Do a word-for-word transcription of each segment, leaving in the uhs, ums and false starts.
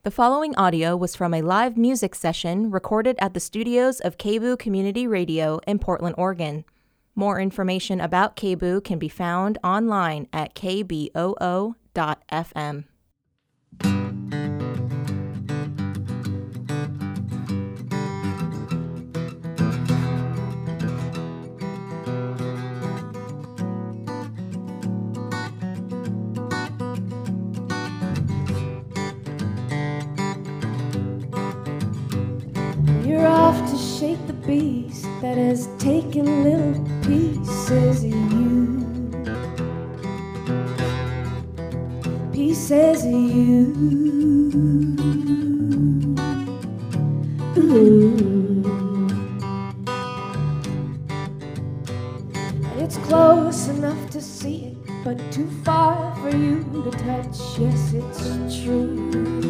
The following audio was from a live music session recorded at the studios of K B O O Community Radio in Portland, Oregon. More information about K B O O can be found online at k b o o dot f m. You're off to shake the beast that has taken little pieces of you. Pieces of you. Ooh. And it's close enough to see it, but too far for you to touch. Yes, it's true.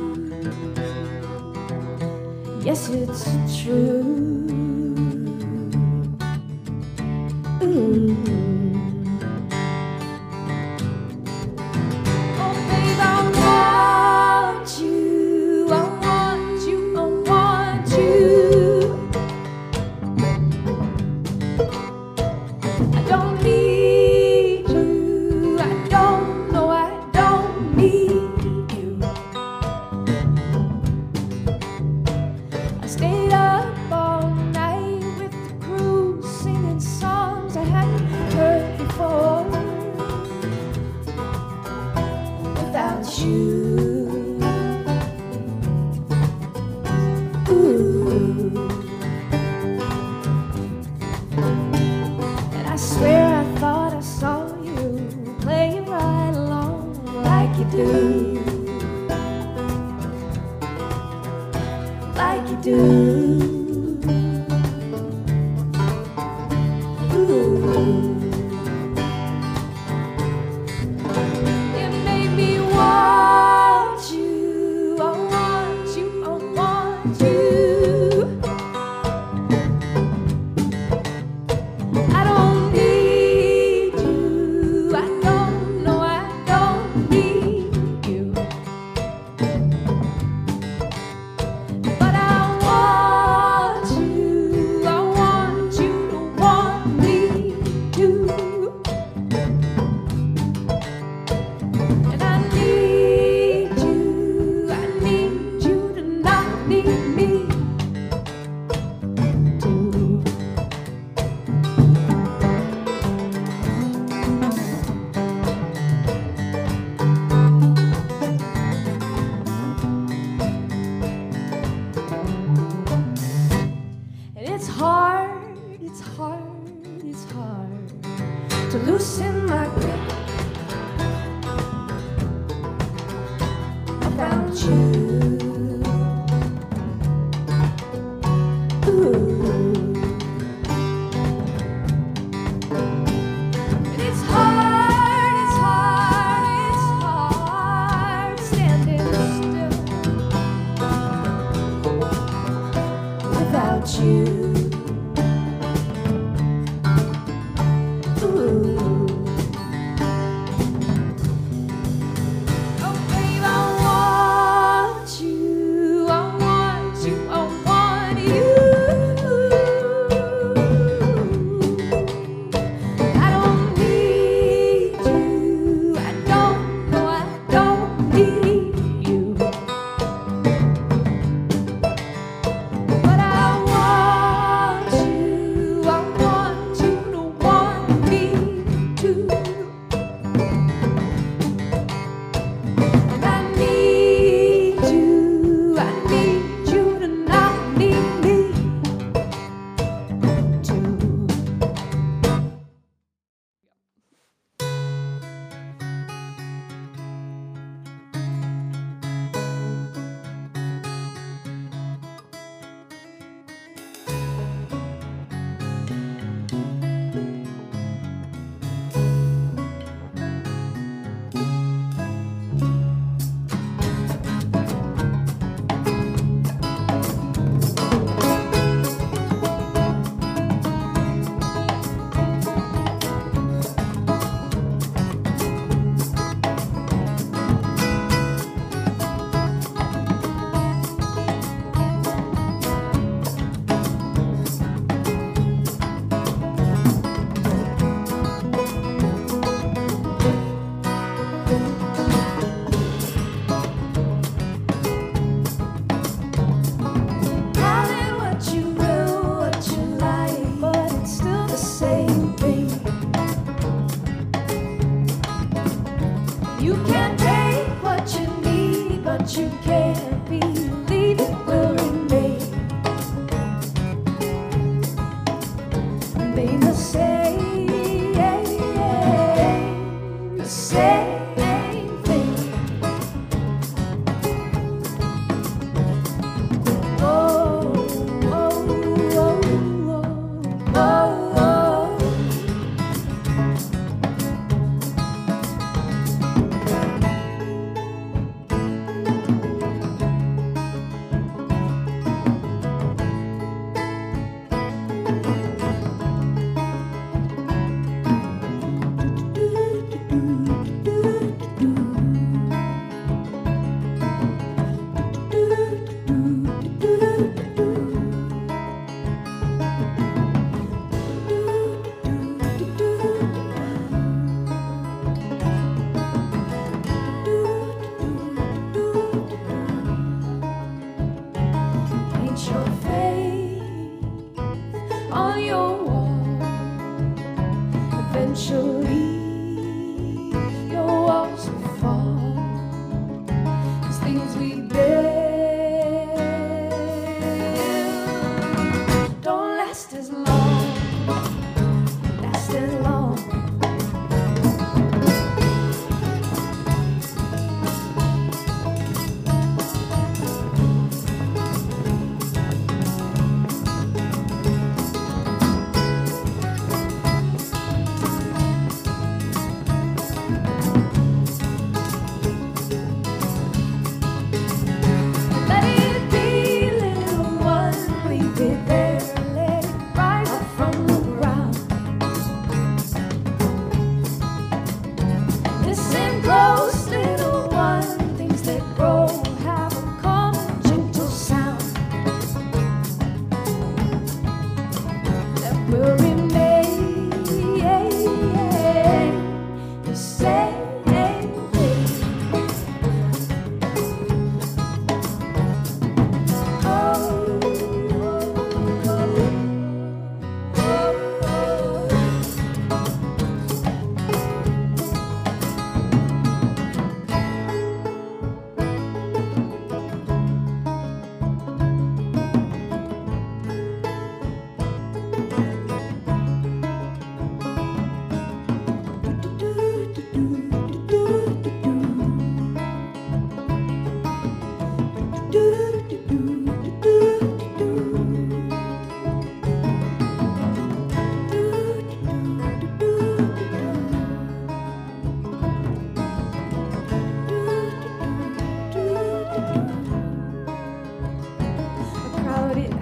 Yes, it's true. Ooh. Oh, babe, I want you. I want you. I want you. I don't need you. I don't know. I don't need you. I stayed up all night with the crew, singing songs I hadn't heard before. Without you, ooh. And I swear I thought I saw you playing right along like you do. Like you do. Ooh. You made me want you. I want you. I want you. I don't need you. I don't know. I don't need you. But I want you, I want you to want me too. And I need you, I need you to not need me too. And it's hard, it's hard, it's hard to loosen my grip around you. Ooh. And it's hard, it's hard, it's hard standing still without you. Ooh. Oh, babe, I want what you can't believe it will remain. They must say the same thing. Oh, oh, oh, oh, oh, oh. Paint your face on your wall. Eventually, your walls will fall. 'Cause things we build don't last as long, last as long. Let it be, little one, leave it there, let it rise up from the ground. Listen close, little one, things that grow have a calm and gentle sound that will remain the same thing. A crowded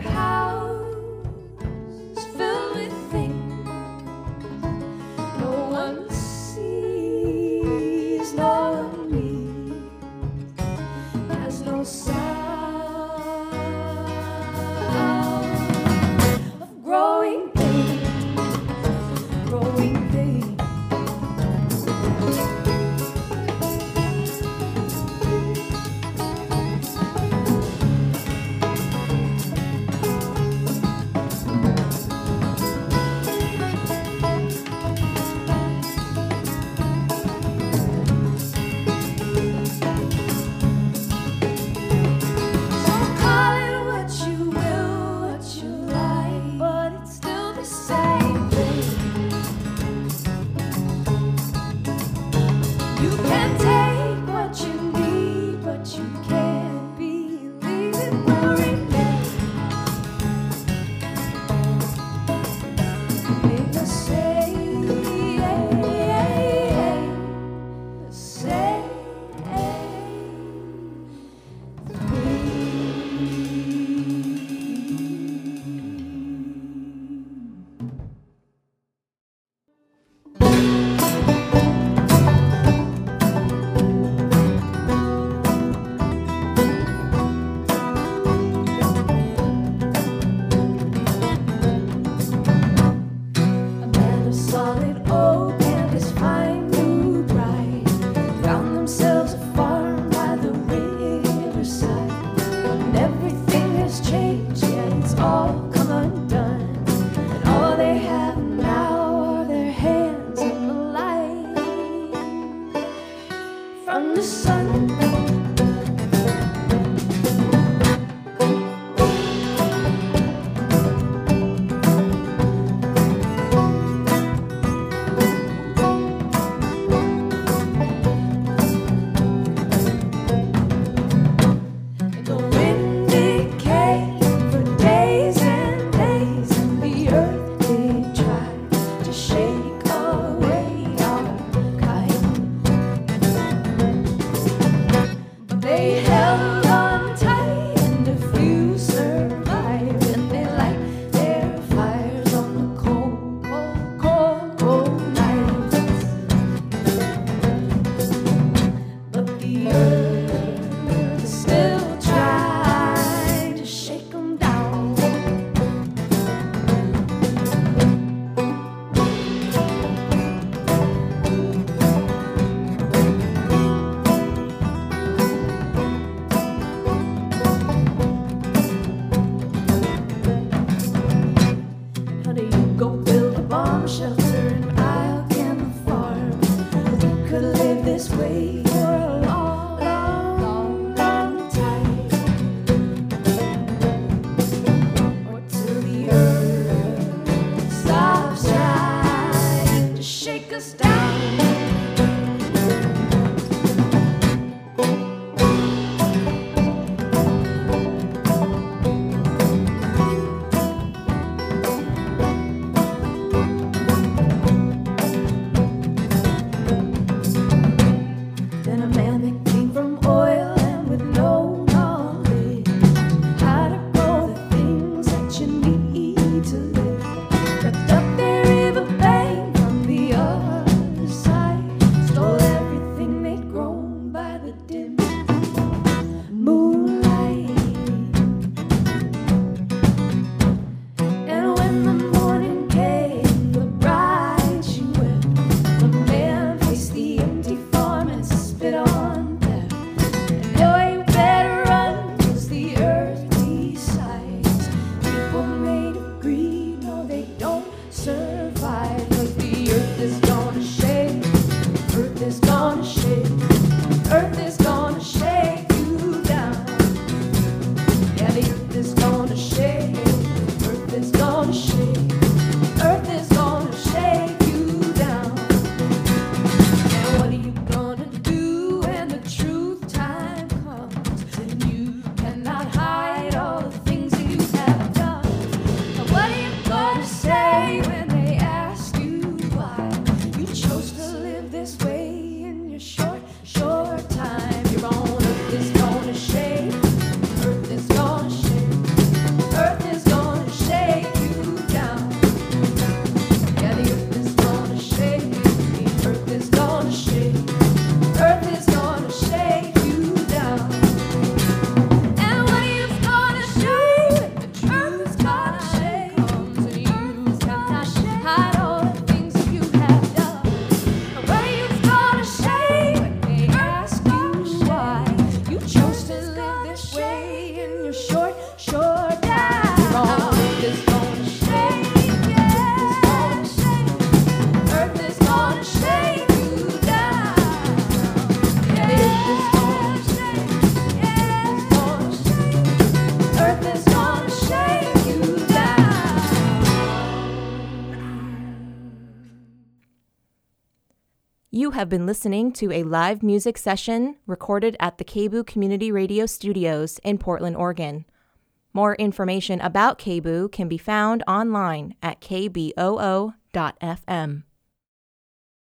house filled with things no one sees, no one needs, has no sound of growing things, growing things. You have been listening to a live music session recorded at the K B O O Community Radio Studios in Portland, Oregon. More information about K B O O can be found online at k b o o dot f m.